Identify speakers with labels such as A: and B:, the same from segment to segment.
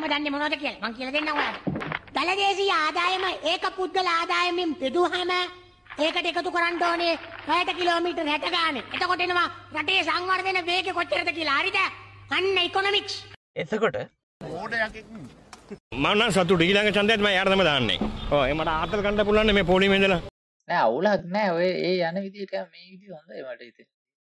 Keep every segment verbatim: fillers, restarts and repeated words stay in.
A: දන්නේ මොනවද කියලා. මං කියලා දෙන්නම් ඔයාලට. දලදේශීය ආදායම ඒක පුද්ගල ආදායමෙන් බෙදුවහම ඒකට එකතු කරන්න ඕනේ පැයට කිලෝමීටර් හැට ගානේ. එතකොට එනවා රටේ සංවර්ධන වේගය කොච්චරද කියලා. හරිද? අන්න ඉකොනොමික්ස්.
B: එතකොට
C: ඕඩයක්
D: මම නම් සතුටු ඊළඟ ඡන්දයත් මම යාර තමයි දාන්නේ. ඔව් ඒ මට ආතල් ගන්න පුළුවන් මේ පොලිමේ ඉඳලා.
B: නෑ අවුලක් නෑ ඔය ඒ යන විදිහට මේ විදිහ හොඳයි මට හිතෙන්නේ.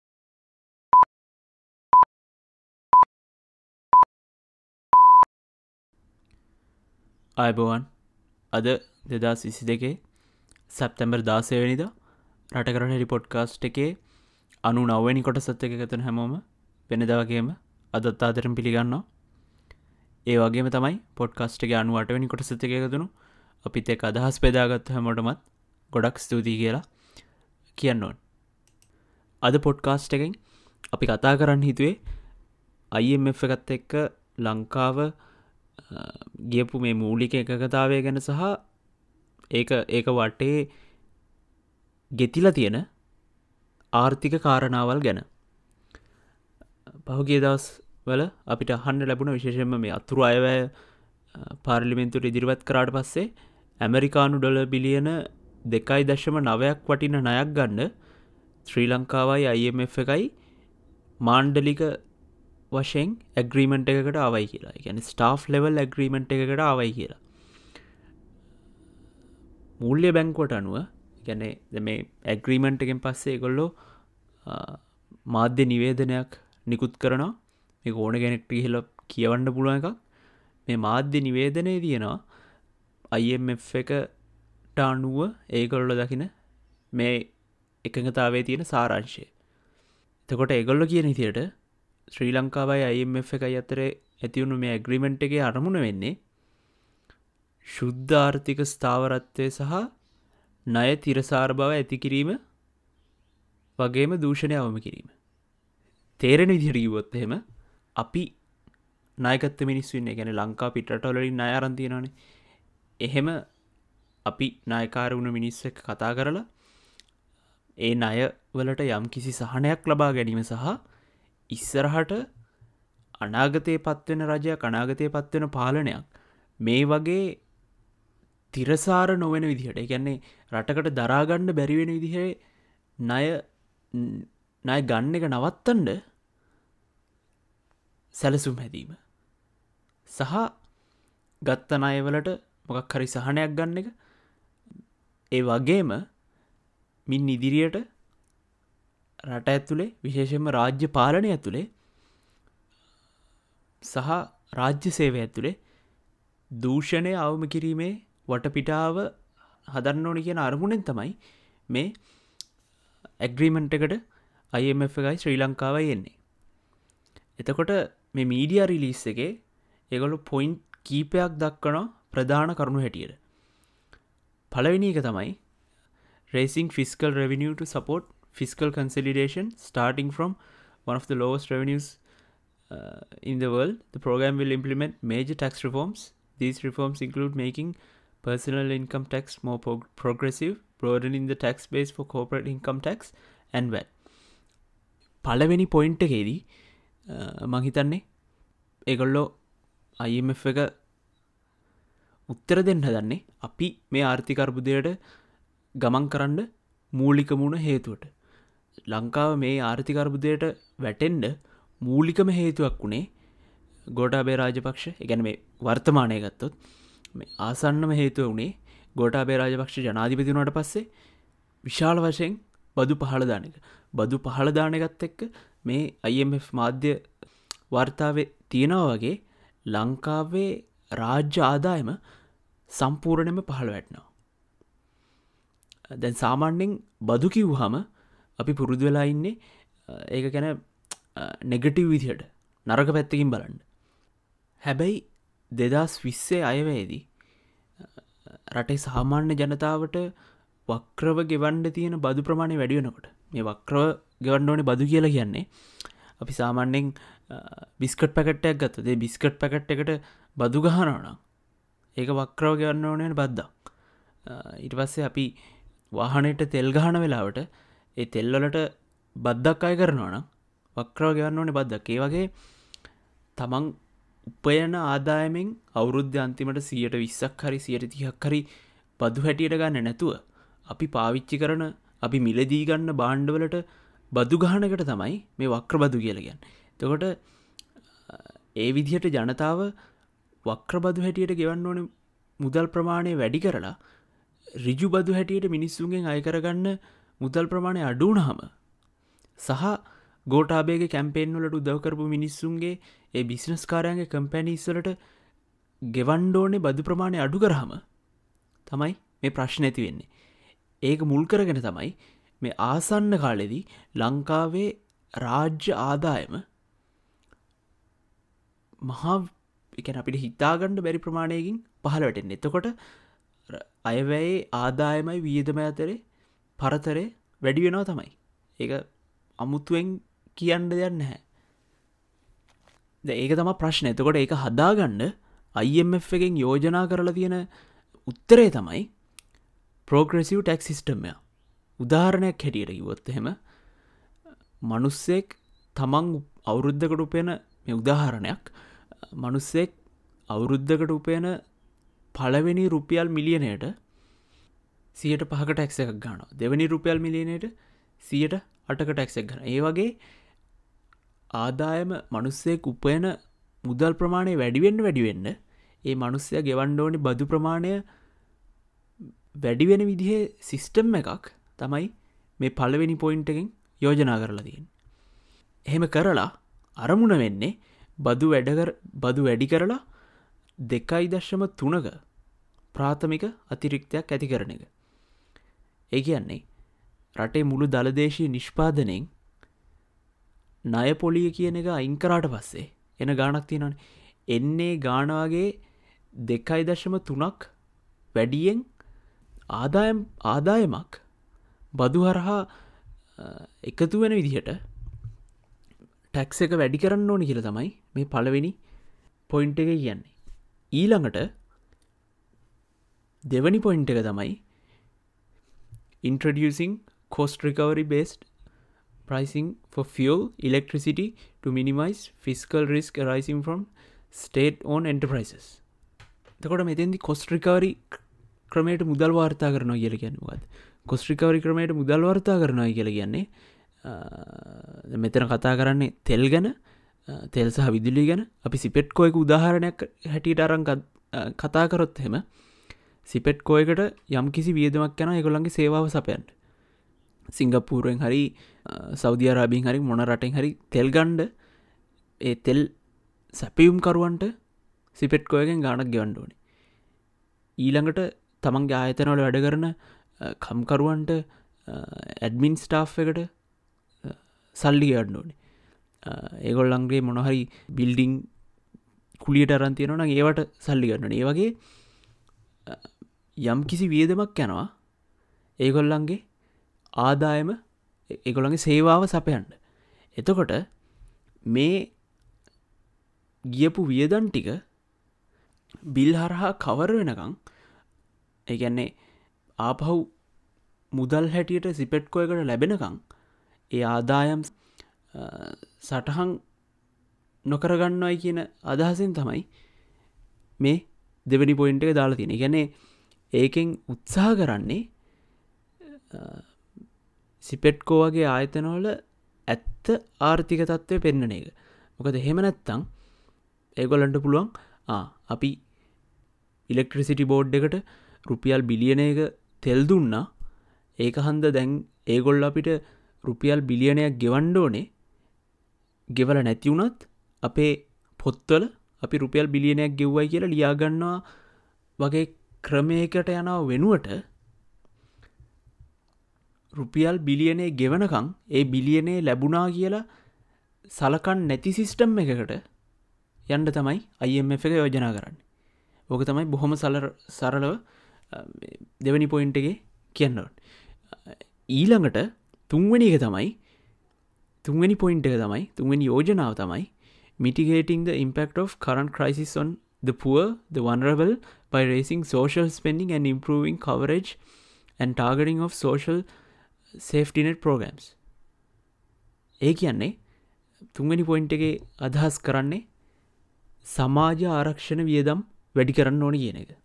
E: ආයුබෝවන් අද දෙදස් විසි දෙකේ සැප්තැම්බර් දාසය වෙනිදා රට කරන හෙරි පොඩ්කාස්ට් එකේ අනු නවවැනි කොටසත් එක එකතුන හැමෝම වෙනදා වගේම අදත් ආදරෙන් පිළිගන්නවා. ඒ වගේම තමයි පොඩ්කාස්ට් එකේ අනු අටවැනි කොටසත් එක එකතුණු අපිත් එක්ක අදහස් බෙදාගත්තු හැමෝටමත් ගොඩක් ස්තුතියි කියලා කියන්න ඕන. අද පොඩ්කාස්ට් එකෙන් අපි කතා කරන්න හිතුවේ අයි එම් එෆ් එකත් එක්ක ලංකාව ගියපු මේ මූලික එකගතාවය ගැන සහ ඒක ඒක වටේ ගෙතිලා තියෙන ආර්ථික කාරණාවල් ගැන. පහුගිය දවස් වල අපිට අහන්න ලැබුණ විශේෂයෙන්ම මේ අතුරු අයවැය පාර්ලිමේන්තුවට ඉදිරිපත් කරාට පස්සේ ඇමරිකානු ඩොලර් බිලියන දෙකයි දශම නවයක් වටින ණයක් ගන්න ශ්‍රී ලංකාවයි අයි එම් එෆ් එකයි මාණ්ඩලික වශයෙන් ඇග්‍රීමෙන්ට් එකකට ආවයි කියලා. ඒ කියන්නේ ස්ටාෆ් ලෙවල් ඇග්‍රීමෙන්ට් එකකට ආවයි කියලා. මූල්‍ය බැංකුවට අනුව කියන්නේ මේ ඇග්‍රීමෙන්ට් එකෙන් පස්සේ ඒගොල්ලෝ මාධ්‍ය නිවේදනයක් නිකුත් කරනවා. මේක ඕන කෙනෙක්ට ගිහලා කියවන්න පුළුවන් එකක්. මේ මාධ්‍ය නිවේදනයේ තියෙනවා අයි එම් එෆ් එකට අනුව ඒගොල්ලෝ දකින මේ එකඟතාවයේ තියෙන සාරාංශය. එතකොට ඒගොල්ලෝ කියන විදිහට ශ්‍රී ලංකාවයි අයි එම් එෆ් එකයි අතරේ ඇතිවුණු මේ ඇග්‍රීමෙන්ට් එකේ අරමුණ වෙන්නේ ශුද්ධ ආර්ථික ස්ථාවරත්වය සහ ණය තිරසාර බව ඇති කිරීම වගේම දූෂණය අවම කිරීම. තේරෙන විදිහට කිව්වොත් එහෙම අපි ණයගත්ත මිනිස්සු ඉන්නේ. කියන්නේ ලංකා පිටරටවල වලින් ණය අරන් තියෙනවානේ. එහෙම අපි ණයකාර වුණ මිනිස්සු එක්ක කතා කරලා ඒ ණය වලට යම් කිසි සහනයක් ලබා ගැනීම සහ ඉස්සරහට අනාගතයේ පත්වෙන රජයක් අනාගතයේ පත්වෙන පාලනයක් මේ වගේ තිරසාර නොවෙන විදිහට, ඒ කියන්නේ රටකට දරාගන්න බැරි වෙන විදිහේ ණය ණය ගන්න එක නවත්තන්න සැලසුම් හැදීම සහ ගත්ත ණයවලට මොකක් හරි සහනයක් ගන්න එක. ඒ වගේම මින් ඉදිරියට රට ඇතුලේ විශේෂයෙන්ම රාජ්‍ය පාලනය ඇතුලේ සහ රාජ්‍ය සේවය ඇතුලේ දූෂණය අවම කිරීමේ වටපිටාව හදන්න ඕනේ කියන අරමුණෙන් තමයි මේ ඇග්‍රීමෙන්ට් එකට අයි එම් එෆ් එකයි ශ්‍රී ලංකාවයි එන්නේ. එතකොට මේ මීඩියා රිලීස් එකේ ඒගොල්ලෝ පොයින්ට් කීපයක් දක්වනවා ප්‍රධාන කරුණු හැටියට. පළවෙනි එක තමයි raising fiscal revenue to support fiscal consolidation starting from one of the lowest revenues uh, in the world. The program will implement major tax reforms. These reforms include making personal income tax more pro- progressive, broadening the tax base for corporate income tax and V A T. පළවෙනි point එකේදී මම හිතන්නේ ඒගොල්ලෝ අයි එම් F එක උත්තර දෙන්න හදන්නේ අපි මේ ආර්ථික අර්බුදයට ගමන් කරන්න මූලික මුණ හේතුවට. ලංකාව මේ ආර්ථික අර්බුදයට වැටෙන්න මූලිකම හේතුවක් වුණේ ගෝඨාභය රාජපක්ෂ. ඒ කියන්නේ මේ වර්තමානය ගත්තොත් මේ ආසන්නම හේතුව වුණේ ගෝඨාභය රාජපක්ෂ ජනාධිපති වුණාට පස්සේ විශාල වශයෙන් බදු පහළ දාන එක. බදු පහළ දාන එකත් එක්ක මේ අයි එම් එෆ් මාධ්‍ය වාර්තාවේ තියෙනවා වගේ ලංකාවේ රාජ්‍ය ආදායම සම්පූර්ණයෙන්ම පහළ වැටෙනවා. දැන් සාමාන්‍යයෙන් බදු කිව්වහම අපි පුරුදු වෙලා ඉන්නේ ඒක ගැන නෙගටිව් විදිහට නරක පැත්තකින් බලන්න. හැබැයි දෙදස් විස්සේ අයවැයේදී රටේ සාමාන්‍ය ජනතාවට වක්‍රව ගෙවන්න තියෙන බදු ප්‍රමාණය වැඩි වෙනකොට මේ වක්‍රව ගෙවන්න ඕනේ බදු කියලා කියන්නේ අපි සාමාන්‍යයෙන් බිස්කට් පැකට් එකක් ගත්තොත් ඒ බිස්කට් පැකට් එකට බදු ගහනවා නම් ඒක වක්‍රව ගෙවන්න ඕනේ බද්දක්. ඊට පස්සේ අපි වාහනයට තෙල් ගහන වෙලාවට ඒ තෙල් වලට බද්දක් අය කරනවා නම් වක්‍රව ගෙවන්න ඕනේ බද්දක්. ඒ වගේ තමන් උපයන ආදායමෙන් අවුරුද්ධ අන්තිමට සියයට විස්සක් හරි සියයට තිහක් හරි බදු හැටියට ගන්න නැතුව අපි පාවිච්චි කරන අපි මිලදී ගන්න භාණ්ඩවලට බදු ගහනකට තමයි මේ වක්‍ර බදු කියලා කියන්නේ. එතකොට ඒ විදිහට ජනතාව වක්‍ර බදු හැටියට ගෙවන්න ඕනේ මුදල් ප්‍රමාණය වැඩි කරලා ඍජු බදු හැටියට මිනිස්සුන්ගෙන් අය කරගන්න මුදල් ප්‍රමාණය අඩු වුණාම සහ ගෝඨාභයගේ කැම්පේන් වලට උදව් කරපු මිනිස්සුන්ගේ ඒ බිස්නස් කාරයන්ගේ කම්පැනිස් වලට ගෙවන්න ඕනේ බදු ප්‍රමාණය අඩු කරාම තමයි මේ ප්‍රශ්න ඇති වෙන්නේ. ඒක මුල් කරගෙන තමයි මේ ආසන්න කාලෙදී ලංකාවේ රාජ්‍ය ආදායම මහා ඒ කියන්නේ අපිට හිතාගන්න බැරි ප්‍රමාණයකින් පහළ වැටෙන්නේ. එතකොට අයවැයේ ආදායමයි වියදම අතරේ පරතරය වැඩි වෙනවා තමයි. ඒක අමුතුවෙන් කියන්න දෙයක් නැහැ. දැන් ඒක තමයි ප්‍රශ්නේ. එතකොට ඒක හදාගන්න I M F එකෙන් යෝජනා කරලා තියෙන උත්තරේ තමයි progressive tax system එක. උදාහරණයක් හැටියට කිව්වොත් එහෙම මිනිස්සෙක් තමන් අවුරුද්දකට උපයන මේ උදාහරණයක් මිනිස්සෙක් අවුරුද්දකට උපයන පළවෙනි රුපියල් මිලියනයට සියයට පහක ටැක්ස් එකක් ගන්නවා. දෙවෙනි රුපියල් මිලියනයට සියයට අටක ටැක්ස් එකක් ගන්නවා. ඒ වගේ ආදායම මිනිස්සෙක් උපයන මුදල් ප්‍රමාණය වැඩි වෙන්න වැඩි වෙන්න ඒ මිනිස්සයා ගෙවන්න ඕනේ බදු ප්‍රමාණය වැඩි වෙන විදිහේ සිස්ටම් එකක් තමයි මේ පළවෙනි පොයින්ට් එකෙන් යෝජනා කරලා තියෙන්නේ. එහෙම කරලා අරමුණ වෙන්නේ බදු වැඩ කර බදු වැඩි කරලා දෙකයි දශම තුනක ප්‍රාථමික අතිරික්තයක් ඇති කරන එක. ඒ කියන්නේ රටේ මුළු දළදේශීය නිෂ්පාදනයෙන් ණය පොලිය කියන එක අයින් කරාට පස්සේ එන ගාණක් තියෙනවානේ. එන්නේ ගාණ වගේ දෙකයි දශම තුනක් වැඩියෙන් ආදායම් ආදායමක් බදු හරහා එකතු වෙන විදිහට ටැක්ස් එක වැඩි කරන්න ඕනි කියලා තමයි මේ පළවෙනි පොයින්ට් එක කියන්නේ. ඊළඟට දෙවැනි පොයින්ට් එක තමයි introducing cost recovery based pricing for fuel electricity to minimize fiscal risk arising from state owned enterprises. එතකොට මෙතෙන්දි cost recovery ක්‍රමයට මුදල් වාර්තා කරනවා කියලා කියන්නේ මොකද්ද? cost recovery ක්‍රමයට මුදල් වාර්තා කරනවා කියලා කියන්නේ මෙතන කතා කරන්නේ තෙල් ගැන, තෙල් සහ විදුලිය ගැන. අපි සිපෙට්කෝ එක උදාහරණයක් හැටියට අරන් කතා කරොත් එහෙම සිපෙට්කෝ එකට යම් කිසි වියදමක් යනවා ඒගොල්ලන්ගේ සේවාව සපයන්න. සිංගප්පූරුවෙන් හරි සෞදි අරාබියෙන් හරි මොන රටෙන් හරි තෙල් ගන්න ඒ තෙල් සැපයුම් කරුවන්ට සිපෙට්කෝ එකෙන් ගාණක් ගෙවන්න ඕනේ. ඊළඟට තමන්ගේ ආයතනවල වැඩ කරන කම්කරුවන්ට ඇඩ්මින් ස්ටාෆ් එකට සල්ලි ගෙවන්න ඕනේ. ඒගොල්ලන්ගේ මොන හරි බිල්ඩින් කුලියට අරන් තියෙනවා නම් ඒවට සල්ලි ගන්න ඕනේ. ඒ වගේ යම් කිසි වියදමක් යනවා ඒගොල්ලන්ගේ ආදායම ඒගොල්ලන්ගේ සේවාව සපයන්න. එතකොට මේ ගියපු වියදම් ටික බිල් හරහා කවර් වෙනකම් ඒ කියන්නේ ආපහු මුදල් හැටියට සිපෙට්කෝ එකට ලැබෙනකම් ඒ ආදායම් සටහන් නොකරගන්නවයි කියන අදහසෙන් තමයි මේ දෙවෙනි පොයින්ට් එක දාලා තියෙන්නේ. ඒ කියන්නේ ඒකෙන් උත්සාහ කරන්නේ සිපෙට්කෝ වගේ ආයතනවල ඇත්ත ආර්ථික තත්ත්වය පෙන්වන එක. මොකද එහෙම නැත්තම් ඒගොල්ලන්ට පුළුවන් ආ අපි ඉලෙක්ට්‍රිසිටි බෝඩ් එකට රුපියල් බිලියනයක තෙල් දුන්නා. ඒක හන්ද දැන් ඒගොල්ලෝ අපිට රුපියල් බිලියනයක් ගෙවන්න ඕනේ. ගෙවලා නැති වුණත් අපේ පොත්වල අපි රුපියල් බිලියනයක් ගෙව්වයි කියලා ලියා ගන්නවා වගේ ක්‍රමයකට යනවා වෙනුවට රුපියල් බිලියනේ ගෙවනකම් ඒ බිලියනේ ලැබුණා කියලා සලකන් නැති සිස්ටම් එකකට යන්න තමයි I M F එක යෝජනා කරන්නේ. ඕක තමයි බොහොම සරලව දෙවෙනි පොයින්ට් එකේ කියන්න ඕනේ. ඊළඟට තුන්වෙනි එක තමයි තුන්වෙනි පොයින්ට් එක තමයි තුන්වෙනි යෝජනාව තමයි mitigating the impact of current crisis on the poor, the vulnerable by raising social spending and improving coverage and targeting of social safety net programs. ඒ කියන්නේ තුන්වෙනි පොයින්ට් එකේ අදහස් කරන්නේ සමාජ ආරක්ෂණ වියදම් වැඩි කරන්න ඕන කියන එක.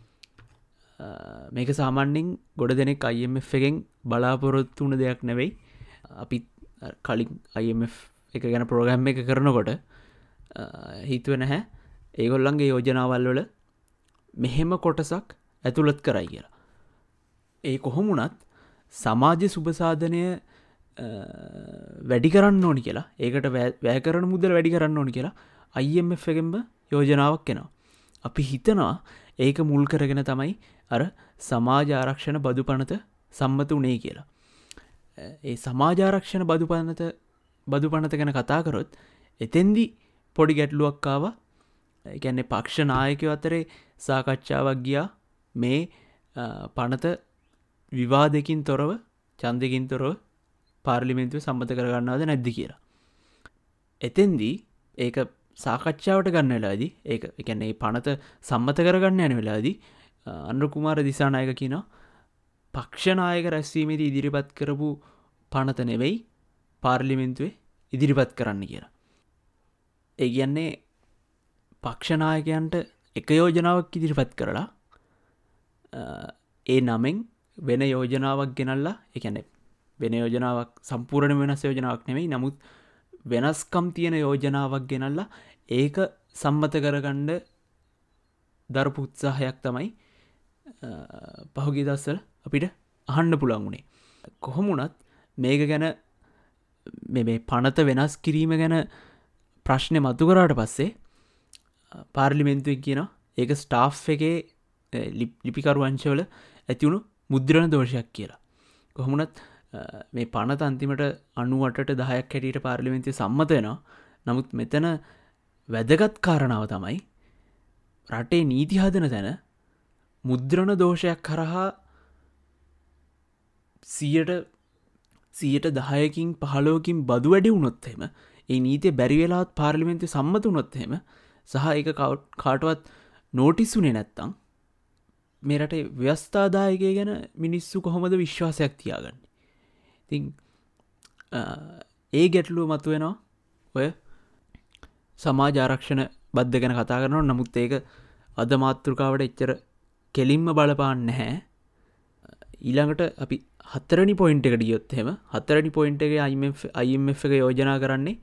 E: මේක සාමාන්‍යෙන් ගොඩ දෙනෙක් I M F එකෙන් බලාපොරොත්තු වුණ දෙයක් නෙවෙයි. අපි කලින් I M F එක ගැන ප්‍රෝග්‍රෑම් එක කරනකොට හිතුව නැහැ ඒගොල්ලන්ගේ යෝජනාවල් වල මෙහෙම කොටසක් ඇතුළත් කරයි කියලා. ඒ කොහොමුණත් සමාජ සුබසාධනය වැඩි කරන්න ඕනි කියලා ඒකට වැය කරන මුදල් වැඩි කරන්න ඕනි කියලා I M F එකෙන්ම යෝජනාවක් එනවා. අපි හිතනවා ඒක මුල් කරගෙන තමයි අර සමාජ ආරක්ෂණ බදු පනත සම්මත වුණේ කියලා. ඒ සමාජ ආරක්ෂණ බදු පනත බදු පනත ගැන කතා කරොත් එතෙන්දි පොඩි ගැටලුවක් ආවා. ඒ කියන්නේ පක්ෂ නායකයෝ අතරේ සාකච්ඡාවක් ගියා මේ පනත විවාදකින් තොරව ඡන්දකින් තොරව පාර්ලිමේන්තුවේ සම්මත කරගන්නවද නැද්ද කියලා. එතෙන්දී ඒක සාකච්ඡාවට ගන්න වෙලාවේදී ඒක ඒ කියන්නේ මේ පනත සම්මත කරගන්න යන වෙලාවේදී අනුර කුමාර දිසානායක කියනවා පක්ෂ නායක රැස්වීමේදී ඉදිරිපත් කරපු පනත නෙවෙයි පාර්ලිමේන්තුවේ ඉදිරිපත් කරන්න කියලා. ඒ කියන්නේ පක්ෂ නායකයන්ට එක යෝජනාවක් ඉදිරිපත් කරලා ඒ නමෙන් වෙන යෝජනාවක් ගෙනල්ලා ඒ කියන්නේ වෙන යෝජනාවක් සම්පූර්ණ වෙනස් යෝජනාවක් නෙවෙයි නමුත් වෙනස්කම් තියෙන යෝජනාවක් ගෙනල්ලා ඒක සම්මත කරගන්න දරපු උත්සාහයක් තමයි පහුගිය දවස්වල අපිට අහන්න පුළුවන් වුණේ. කොහොම වුණත් මේක ගැන මේ මේ පනත වෙනස් කිරීම ගැන ප්‍රශ්නේ මතු කරාට පස්සේ පාර්ලිමේන්තුවෙන් කියනවා ඒක ස්ටාෆ් එකේ ලිපිකරු අංශවල ඇති වුණු මුද්‍රණ දෝෂයක් කියලා. කොහොම වුණත් මේ පනත අන්තිමට අනූඅටට දහයක් හැටියට පාර්ලිමේන්තුවේ සම්මත වෙනවා. නමුත් මෙතන වැදගත් කාරණාව තමයි රටේ නීති හදන තැන මුද්‍රණ දෝෂයක් කරහා සියයට සියයට දහයකින් පහළොවකින් බදු වැඩි වුණොත් එහෙම ඒ නීතිය බැරි වෙලාවත් පාර්ලිමේන්තුවේ සම්මත වුණොත් එහෙම සහ ඒක කාටවත් නෝටිස් උනේ නැත්තම් මේ රටේ ව්‍යවස්ථාදායකය ගැන මිනිස්සු කොහොමද විශ්වාසයක් තියාගන්නේ? ඉතින් ඒ ගැටලුව මතුවෙනවා ඔය සමාජ ආරක්ෂණ බද්ධ ගැන කතා කරනවා. නමුත් ඒක අද මාතෘකාවට එච්චර කෙලින්ම බලපාන්නේ නැහැ. ඊළඟට අපි හතරවෙනි පොයින්ට් එකට ගියොත් එහෙම හතරවෙනි පොයින්ට් එකේ I M F I M F එක යෝජනා කරන්නේ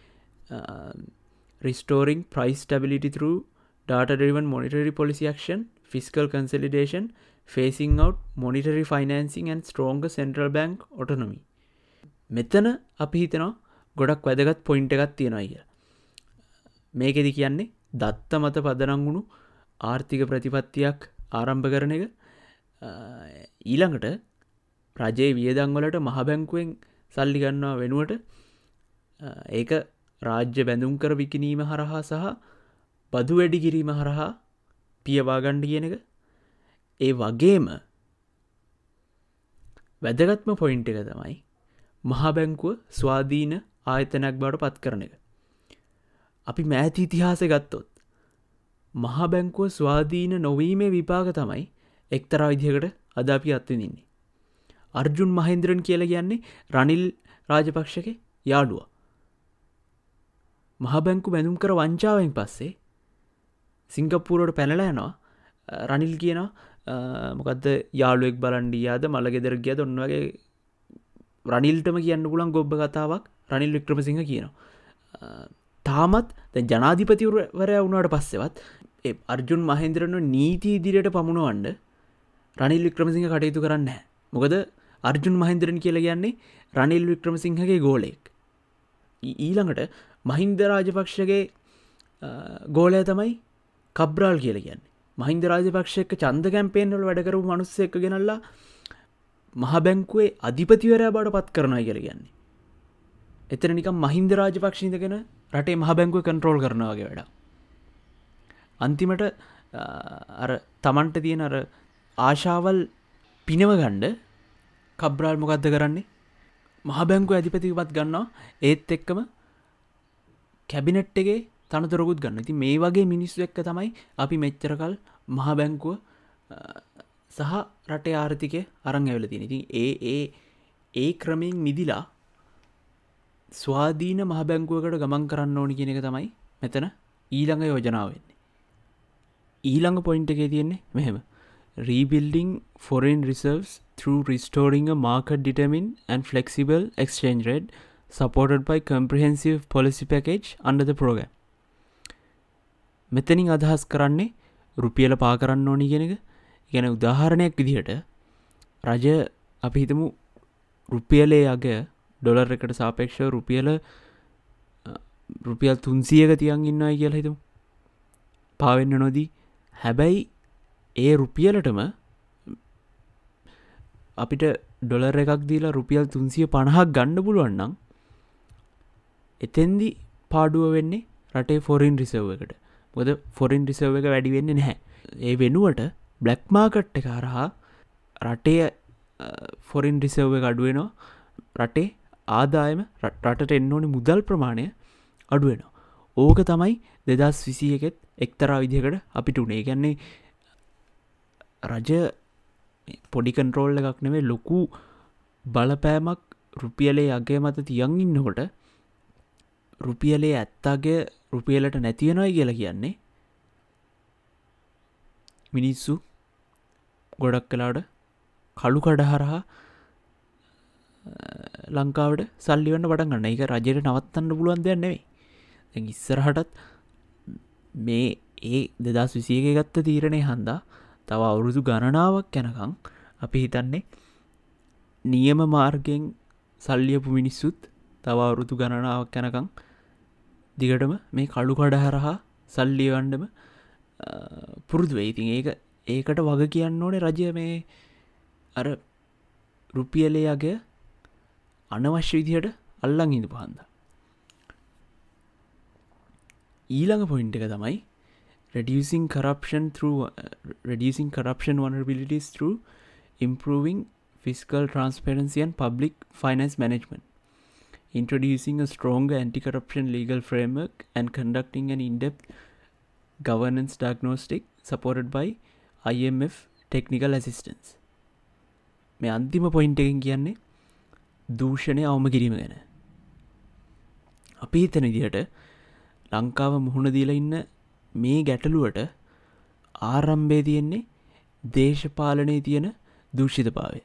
E: restoring price stability through data driven monetary policy action, fiscal consolidation, phasing out monetary financing and stronger central bank autonomy. මෙතන අපි හිතනවා ගොඩක් වැදගත් පොයින්ට් එකක් තියෙනවා කියලා. මේකෙදි කියන්නේ දත්ත මත පදනම් වුණු ආර්ථික ප්‍රතිපත්තියක් ආරම්භ කරන එක. ඊළඟට රජයේ වියදම් වලට මහ බැංකුවෙන් සල්ලි ගන්නවා වෙනුවට ඒක රාජ්‍ය බැඳුම් කර විකිණීම හරහා සහ බදු වැඩි කිරීම හරහා පියවා ගන්න කියන එක. ඒ වගේම වැදගත්ම පොයින්ට් එක තමයි මහා බැංකුව ස්වාධීන ආයතනයක් බවට පත් කරන එක. අපි මෑත ඉතිහාසය ගත්තොත් මහා බැංකුව ස්වාධීන නොවීමේ විපාක තමයි එක්තරා විදිහකට අද අපි අත්විඳින්නේ. අර්ජුන් මහේන්ද්‍රන් කියලා කියන්නේ රනිල් රාජපක්ෂගේ යාළුවා. මහා බැංකුව බැඳුම් කර වංචාවෙන් පස්සේ සිංගප්පූරුවට පැනලා යනවා. රනිල් කියනවා මොකද්ද යාළුවෙක් බලන් ගියාද මල ගෙදර ගියාද ඔන්න වගේ රනිල්ටම කියන්න පුළුවන් ගොබ්බ කතාවක් රනිල් වික්‍රමසිංහ කියනවා. තාමත් දැන් ජනාධිපතිවරයා වුණාට පස්සෙවත් ඒ අර්ජුන් මහේන්ද්‍රන්ව නීති ඉදිරියට පමුණවන්න රනිල් වික්‍රමසිංහ කටයුතු කරන්නේ නැහැ. මොකද අර්ජුන් මහේන්ද්‍රන් කියලා කියන්නේ රනිල් වික්‍රමසිංහගේ ගෝලයෙක්. ඊළඟට මහින්ද රාජපක්ෂගේ ගෝලයා තමයි කබ්‍රාල් කියලා කියන්නේ. මහින්ද රාජපක්ෂ එක්ක ඡන්ද කැම්පේන් වල වැඩ කරපු මිනිස්සු එක්ක ගෙනල්ලා මහ බැංකුවේ අධිපතිවරයා බවට පත් කරනවා කියලා කියන්නේ. එතන නිකන් මහින්ද රාජපක්ෂ ඉඳගෙන රටේ මහ බැංකුවේ කන්ට්‍රෝල් කරනවා වගේ වැඩක්. අන්තිමට අර Tamanට තියෙන අර ආශාවල් පිනව ගන්න කබ්‍රාල් මොකද්ද කරන්නේ? මහ බැංකුවේ අධිපතිවපත් ගන්නවා. ඒත් එක්කම කැබිනට් එකේ තනතුරකුත් ගන්න. ඉතින් මේ වගේ මිනිස්සු එක්ක තමයි අපි මෙච්චරකල් මහ බැංකුව සහ රටේ ආර්ථිකය අරන් ඇවිල්ලා තියෙන්නේ. ඉතින් ඒ ඒ ඒ ක්‍රමයෙන් මිදිලා ස්වාධීන මහ බැංකුවකට ගමන් කරන්න ඕනි කියන එක තමයි මෙතන ඊළඟ යෝජනාව වෙන්නේ. ඊළඟ පොයින්ට් එකේ තියෙන්නේ මෙහෙම. Rebuilding foreign reserves through restoring a market determined and flexible exchange rate supported by comprehensive policy package under the program. මෙතනින් අදහස් කරන්නේ රුපියල පා කරන්න ඕනි කියන එක. කියන උදාහරණයක් විදිහට රජ අපි හිතමු රුපියලේ අග ඩොලර් එකට සාපේක්ෂව රුපියල රුපියල් තුන්සියක තියන් ඉන්නවයි කියලා හිතමු. පාවෙන්න නොදී. හැබැයි ඒ රුපියලටම අපිට ඩොලර් එකක් දීලා රුපියල් තුන්සිය පණහක් ගන්න පුළුවන් නම් එතෙන්දි පාඩුව වෙන්නේ රටේ ෆොරින් රිසර්ව් එකට. මොකද ෆොරින් රිසර්ව් එක වැඩි වෙන්නේ නැහැ. ඒ වෙනුවට බ්ලැක් මාකට් එක හරහා රටේ ෆොරින් රිසර්ව් එක අඩු වෙනවා. රටේ ආදායම රටට එන්න ඕනි මුදල් ප්‍රමාණය අඩු වෙනවා. ඕක තමයි දෙදහස් විසි එකෙත් එක්තරා විදිහකට අපිට උනේ. ඒ කියන්නේ රජ පොඩි කන්ට්‍රෝල් එකක් නෙවෙයි ලොකු බලපෑමක් රුපියලේ අගය මත තියන් ඉන්නකොට රුපියලේ ඇත්තගේ රුපියලට නැති වෙනවයි කියලා කියන්නේ මිනිස්සු ගොඩක් කලාට කළු කඩ හරහා ලංකාවට සල්ලි වන්න පටන් ගන්න. ඒක රජයට නවත්තන්න පුළුවන් දෙයක් නෙවෙයි. දැන් ඉස්සරහටත් මේ ඒ දෙදහස් විසි එකේ ගත්ත තීරණය හන්දා තව අවුරුදු ගණනාවක් යනකම් අපි හිතන්නේ නියම මාර්ගයෙන් සල්ලියපු මිනිස්සුත් තව අවුරුදු ගණනාවක් යනකම් දිගටම මේ කළු කඩ හරහා සල්ලි වන්නම පුරුදු වෙයි. ඉතින් ඒක ඒකට වග කියන්න ඕනේ රජය මේ අර රුපියලේ අගය අනවශ්‍ය විදිහට අල්ලන් ඉඳපු හන්දා. ඊළඟ පොයින්ට් එක තමයි reducing corruption through uh, reducing corruption vulnerabilities through improving fiscal transparency and public finance management, introducing a stronger anti-corruption legal framework and conducting an in-depth governance diagnostic supported by I M F technical assistance. මේ අන්තිම point එකෙන් කියන්නේ දූෂණය අවම කිරීම ගැන. අපි හිතන විදිහට ලංකාව මුහුණ දීලා ඉන්න මේ ගැටලුවට ආරම්භය තියෙන්නේ දේශපාලනයේ තියෙන දූෂිතභාවය.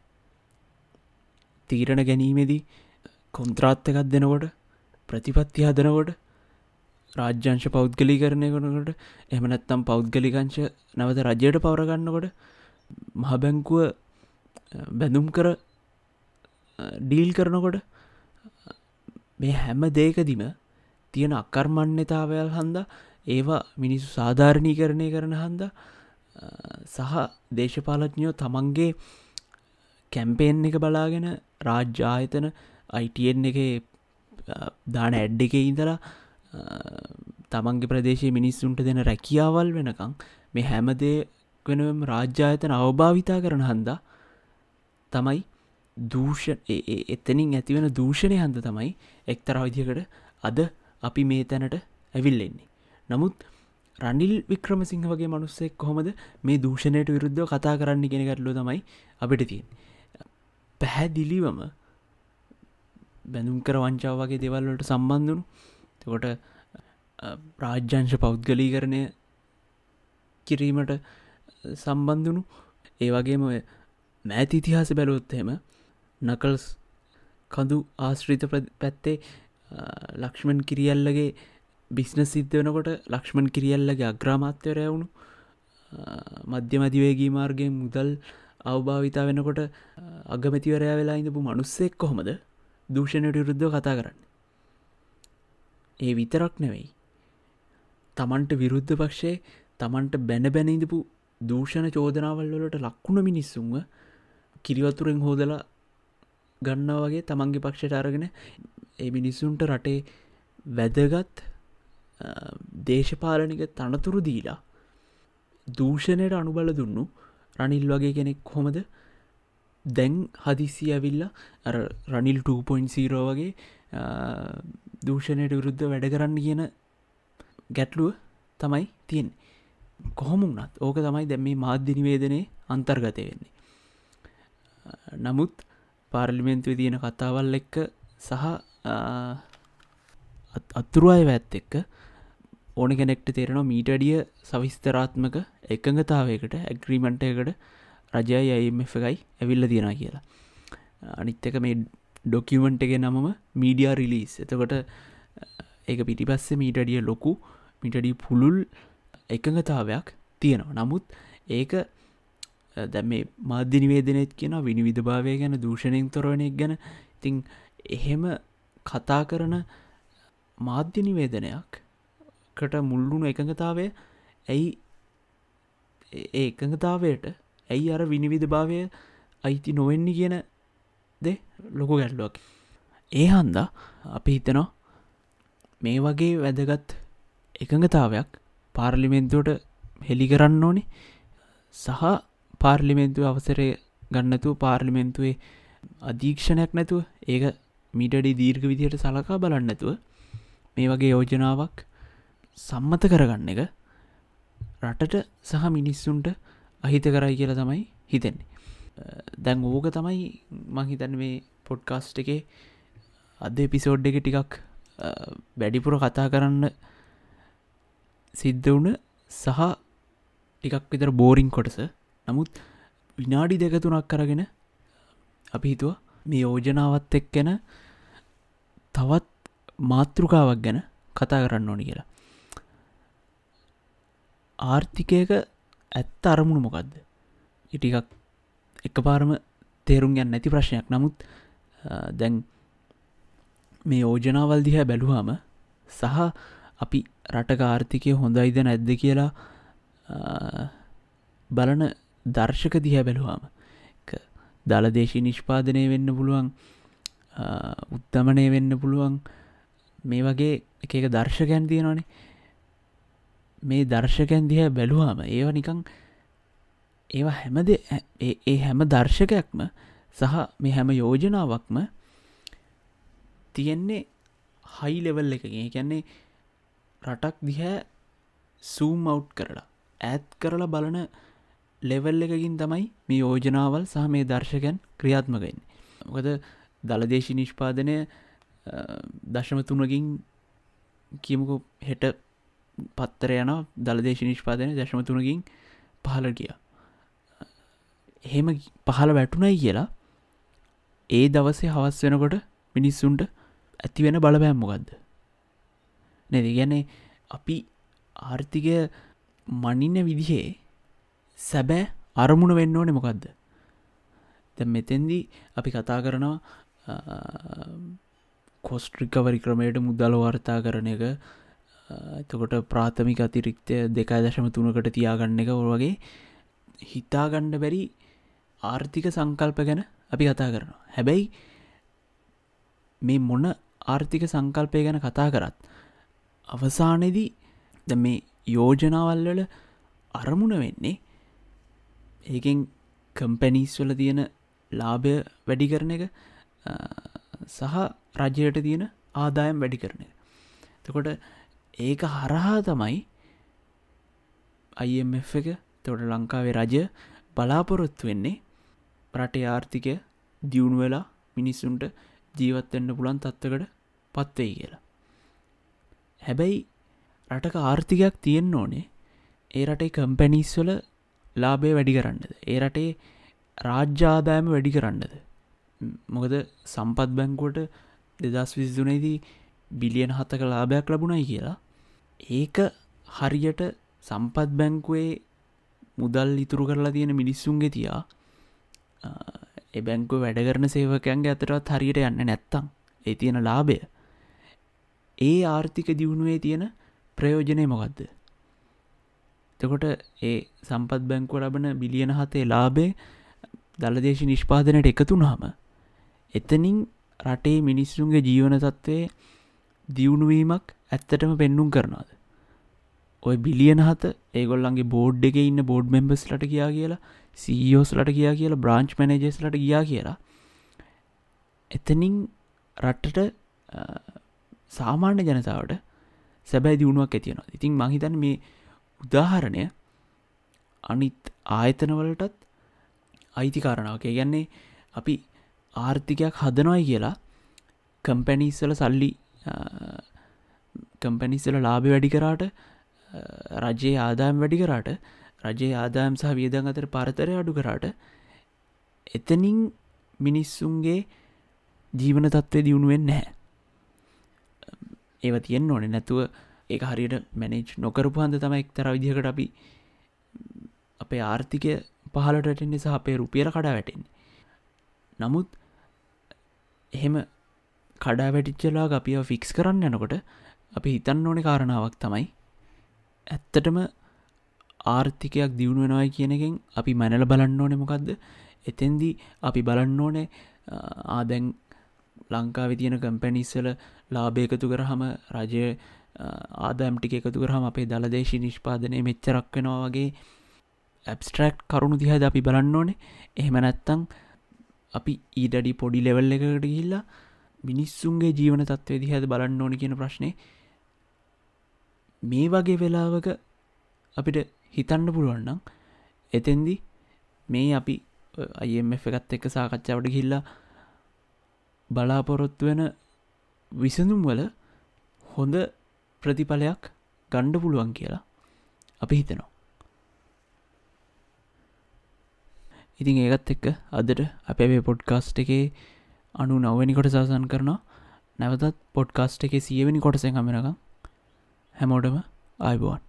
E: තීරණ ගැනීමේදී කොන්ත්‍රාත් එකක් දෙනකොට ප්‍රතිපත්ති හදනකොට රාජ්‍යංශ පෞද්ගලීකරණය කරනකොට එහෙම නැත්නම් පෞද්ගලිකංශ නැවත රජයට පවර ගන්නකොට මහ බැංකුව බැඳුම් කර ඩීල් කරනකොට මේ හැම දෙයකදීම තියෙන අකර්මණ්‍යතාවයල් හන්දා ඒවා මිනිස්සු සාධාරණීකරණය කරන හන්දා සහ දේශපාලඥයෝ තමන්ගේ කැම්පේන් එක බලාගෙන රාජ්‍ය ආයතන අයි ටි එන් එකේ දාන ඇඩ් එකේ ඉඳලා තමන්ගේ ප්‍රදේශයේ මිනිස්සුන්ට දෙන රැකියාවල් වෙනකම් මේ හැමදේ වෙනම රාජ්‍ය ආයතන අවභාවිතා කරන හන්දා තමයි දූෂණ එතනින් ඇතිවෙන දූෂණය හන්ද තමයි එක්තරා විදිහකට අද අපි මේ තැනට ඇවිල්ලා. නමුත් රනිල් වික්‍රමසිංහ වගේ මිනිස්සෙක් කොහොමද මේ දූෂණයට විරුද්ධව කතා කරන්න කියන ගැටලුව තමයි අපිට තියෙන්නේ. පැහැදිලිවම බැඳුම් කර වංචාව වගේ දේවල් වලට සම්බන්ධ වුණු. එතකොට රාජ්‍යංශ පෞද්ගලීකරණය කිරීමට සම්බන්ධ වුණු. ඒ වගේම මෑත ඉතිහාසය බැලුවොත් එහෙම නකල්ස් කඳු ආශ්‍රිත පැත්තේ ලක්ෂ්මන් කිරියල්ලගේ බිස්නස් සිද්ධ වෙනකොට ලක්ෂ්මන් කිරියල්ලගේ අග්‍රාමාත්‍යවරයා වුණු. මධ්‍යම අධිවේගී මාර්ගයෙන් මුදල් අවභාවිතා වෙනකොට අගමැතිවරයා වෙලා ඉඳපු මිනිස්සෙක් කොහොමද දූෂණයට විරුද්ධව කතා කරන්නේ? ඒ විතරක් නෙවෙයි. තමන්ට විරුද්ධ පක්ෂයේ තමන්ට බැන බැන ඉඳපු දූෂණ චෝදනාවල් වලට ලක්ුණ මිනිස්සුන්ව කිරිවතුරෙන් හොදලා ගන්නවා වගේ තමන්ගේ පක්ෂයට අරගෙන ඒ මිනිස්සුන්ට රටේ වැදගත් දේශපාලනික තනතුරු දීලා දූෂණයට අනුබල දුන්නු රනිල් වගේ කෙනෙක් කොහොමද දැන් හදිසි ඇවිල්ලා අර රනිල් ටූ පොයින්ට් සීරෝ වගේ දූෂණයට විරුද්ධ වැඩ කරන්න කියන ගැටලුව තමයි තියෙන්නේ. කොහොම වුණත් ඕක තමයි දැන් මේ මාධ්‍ය නිවේදනයේ අන්තර්ගතය වෙන්නේ. නමුත් පාර්ලිමේන්තුවේ තියෙන කතාවල් එක්ක සහ අතුරු අය වැත් එක්ක ඕන කෙනෙක්ට තේරෙනවා මීට වැඩිය සවිස්තරාත්මක එකඟතාවයකට ඇග්‍රීමන්ට් එකකට රජයයි I M F එකයි ඇවිල්ලා තියෙනවා කියලා. අනිත් එක මේ ඩොකියුමන්ට් එකේ නමම මීඩියා රිලීස්. එතකොට ඒක පිටිපස්සේ මීට වැඩිය ලොකු මීට වැඩිය පුළුල් එකඟතාවයක් තියෙනවා. නමුත් ඒක දැන් මේ මාධ්‍ය නිවේදනයේත් කියනවා විනිවිදභාවය ගැන දූෂණයෙන් තොරවන එක ගැන. ඉතින් එහෙම කතා කරන මාධ්‍ය නිවේදනයක්කට මුල්ුණු එකඟතාවය ඇයි ඒ එකඟතාවයට ඇයි අර විනිවිදභාවය අයිති නොවෙන්නේ කියන දේ ලොකු ගැටලුවක්. ඒ හන්දා අපි හිතනවා මේ වගේ වැදගත් එකඟතාවයක් පාර්ලිමේන්තුවට හෙළි කරන්න ඕනේ සහ පාර්ලිමේන්තුව අවසරය ගන්නතුව පාර්ලිමේන්තුවේ අධීක්ෂණයක් නැතුව ඒක මීටඩි දීර්ඝ විදිහට සලකා බලන්න නැතුව මේ වගේ යෝජනාවක් සම්මත කරගන්න එක රටට සහ මිනිස්සුන්ට අහිත කරයි කියලා තමයි හිතෙන්නේ. දැන් ඕක තමයි මං හිතන්නේ මේ පොඩ්කාස්ට් එකේ අද එපිසෝඩ් එක ටිකක් වැඩිපුර කතා කරන්න සිද්ධ වුණ සහ ටිකක් විතර බෝරිං කොටස. නමුත් විනාඩි දෙක තුනක් කරගෙන අපි හිතුවා මේ යෝජනාවත් එක්කෙන තවත් මාතෘකාවක් ගැන කතා කරන්න ඕනි කියලා. ආර්ථිකයක ඇත්ත අරමුණු මොකක්ද? ටිකක් එකපාරම තේරුම් ගන්න නැති ප්‍රශ්නයක්. නමුත් දැන් මේ යෝජනාවල් දිහා බැලුවාම සහ අපි රටක ආර්ථිකය හොඳයිද නැද්ද කියලා බලන දර්ශක දිහා බැලුවාම දලදේශී නිෂ්පාදනය වෙන්න පුළුවන්, උත්තමනය වෙන්න පුළුවන්, මේ වගේ එක එක දර්ශකයන් තියෙනවානේ. මේ දර්ශකයන් දිහා බැලුවාම ඒවා නිකන් ඒවා හැමද ඒ හැම දර්ශකයක්ම සහ මේ හැම යෝජනාවක්ම තියෙන්නේ හයි ලෙවල් එකකින්. ඒ කියන්නේ රටක් දිහා සූම් අවුට් කරලා ඈත් කරලා බලන ලෙවල් එකකින් තමයි මේ යෝජනාවල් සහ මේ දර්ශකයන් ක්‍රියාත්මක වෙන්නේ. මොකද දලදේශී නිෂ්පාදනය දශම තුනකින් කියමුකෝ හෙට පත්තර යන දලදේශී නිෂ්පාදනය දශම තුනකින් පහළ ගියා. එහෙම පහළ වැටුණයි කියලා ඒ දවසේ හවස් වෙනකොට මිනිස්සුන්ට ඇති වෙන බලපෑම මොකද්ද? නේද? කියන්නේ අපි ආර්ථිකය මනින්න විදිහේ සැබෑ අරමුණ වෙන්න ඕනේ මොකද්ද? දැන් මෙතෙන්දී අපි කතා කරනවා කොස්ට් රිකවරි ක්‍රමයට මුදල් වාර්තා කරන එක, එතකොට ප්‍රාථමික අතිරික්තය දෙකයි දශම තුනකට තියාගන්න එක වගේ හිතාගන්න බැරි ආර්ථික සංකල්ප ගැන අපි කතා කරනවා. හැබැයි මේ මොන ආර්ථික සංකල්පය ගැන කතා කරත් අවසානයේදී දැන් මේ යෝජනාවල් වල අරමුණ වෙන්නේ ඒකෙන් කම්පැනිස් වල තියෙන ලාභය වැඩි කරන එක සහ රජයට තියෙන ආදායම් වැඩි කරන එක. එතකොට ඒක හරහා තමයි I M F එක, එතකොට ලංකාවේ රජය බලාපොරොත්තු වෙන්නේ රටේ ආර්ථිකය දියුණු වෙලා මිනිස්සුන්ට ජීවත් වෙන්න පුළුවන් තත්ත්වයකට පත් වෙයි කියලා. හැබැයි රටක ආර්ථිකයක් තියෙන්න ඕනේ ඒ රටේ කම්පැනිස් වල ලාභය වැඩි කරන්නද, ඒ රටේ රාජ්‍ය ආදායම වැඩි කරන්නද. මොකද සම්පත් බැංකුවට දෙදහස් විසිතුනේ දී බිලියන හතක ලාභයක් ලැබුණයි කියලා. ඒක හරියට සම්පත් බැංකුවේ මුදල් ඉතුරු කරලා තියෙන මිනිස්සුන්ගේ තියා ඒ බැංකුව වැඩ කරන සේවකයන්ගේ අතරවත් හරියට යන්නේ නැත්තම් ඒ තියෙන ලාභය, ඒ ආර්ථික දියුණුවේ තියෙන ප්‍රයෝජනය මොකද්ද? එතකොට ඒ සම්පත් බැංකුව ලබන බිලියන හතේ ලාභය දලදේශී නිෂ්පාදනයට එකතු වුණාම එතනින් රටේ මිනිස්සුන්ගේ ජීවන තත්ත්වයේ දියුණු වීමක් ඇත්තටම පෙන්눔 කරනවාද? ඔය බිලියන හත ඒගොල්ලන්ගේ බෝඩ් එකේ ඉන්න බෝඩ් මෙම්බර්ස්ලාට ගියා කියලා, C E Osලාට ගියා කියලා, බ්‍රාන්ච් මැනේජර්ස්ලාට ගියා කියලා එතනින් රටට සාමාන්‍ය ජනතාවට සැබෑ දියුණුවක් ඇති වෙනවා. ඉතින් මම හිතන්නේ මේ උදාහරණය අනිත් ආයතන වලටත් අයිති කාරණාවක්. ඒ කියන්නේ අපි ආර්ථිකයක් හදනවයි කියලා කම්පැනිස් වල සල්ලි කම්පැනිස්සල ලාභ වැඩි කරාට රජයේ ආදායම් වැඩි කරාට රජයේ ආදායම් සහ වියදම් අතර පරතරය අඩු කරාට එතනින් මිනිස්සුන්ගේ ජීවන තත්ත්වය දියුණුවෙන් නැහැ. ඒව තියෙන්න ඕනේ නැතුව ඒක හරියට මැනේජ් නොකරපු හන්ද තමයි එක්තරා විදිහකට අපි අපේ ආර්ථිකය පහළට වැටෙන්නේ සහ අපේ රුපියල කඩා වැටෙන්නේ. නමුත් එහෙම කඩා වැටිච්චලාග අපිව ෆික්ස් කරන්න යනකොට අපි හිතන්න ඕනේ කාරණාවක් තමයි ඇත්තටම ආර්ථිකයක් දියුණු වෙනවයි කියන එකෙන් අපි මැනල බලන්න ඕනේ මොකද්ද? එතෙන්දී අපි බලන්න ඕනේ ආදැන් ලංකාවේ තියෙන කම්පැනිස්වල ලාභය එකතු කරාම රජය ආදායම් ටික එකතු කරාම අපේ දලදේශීය නිෂ්පාදනය මෙච්චරක් වෙනවා වගේ ඇබ්ස්ට්‍රැක්ට් කරුණු දිහාද අපි බලන්න ඕනේ. එහෙම නැත්තම් අපි ඊට වඩා පොඩි ලෙවල් එකකට ගිහිල්ලා මිනිස්සුන්ගේ ජීවන තත්ත්වය දිහාද බලන්න ඕනේ කියන ප්‍රශ්නේ මේ වගේ වෙලාවක අපිට හිතන්න පුළුවන් නම් එතෙන්දි මේ අපි I M F එකත් එක්ක සාකච්ඡාවට ගිහිල්ලා බලාපොරොත්තු වෙන විසඳුම් වල හොඳ ප්‍රතිඵලයක් ගන්න පුළුවන් කියලා අපි හිතනවා. ඉතින් ඒකත් එක්ක අදට අපේ මේ පොඩ්කාස්ට් එකේ අනූනව වෙනි කොටස අවසන් කරනවා. නැවතත් පොඩ්කාස්ට් එකේ සිය වෙනි කොටසෙන් හමු වෙනකම් හැමෝටම ආයුබෝවන්.